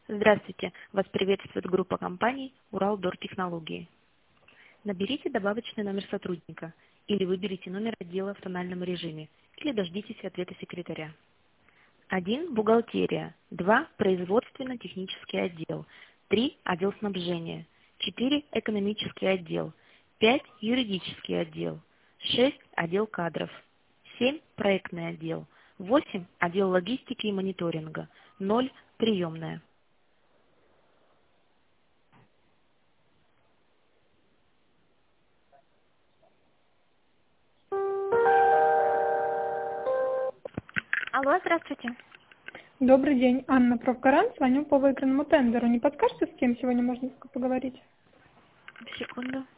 Здравствуйте! Вас приветствует группа компаний «Уралдор Технологии». Наберите добавочный номер сотрудника или выберите номер отдела в тональном режиме или дождитесь ответа секретаря. 1. Бухгалтерия. 2. Производственно-технический отдел. 3. Отдел снабжения. 4. Экономический отдел. 5. Юридический отдел. 6. Отдел кадров. 7. Проектный отдел. 8. Отдел логистики и мониторинга. 0. Приемная. Алло, здравствуйте. Добрый день, Анна Профгарант, звоню по выигранному тендеру. Не подскажете, с кем сегодня можно поговорить? Секунду.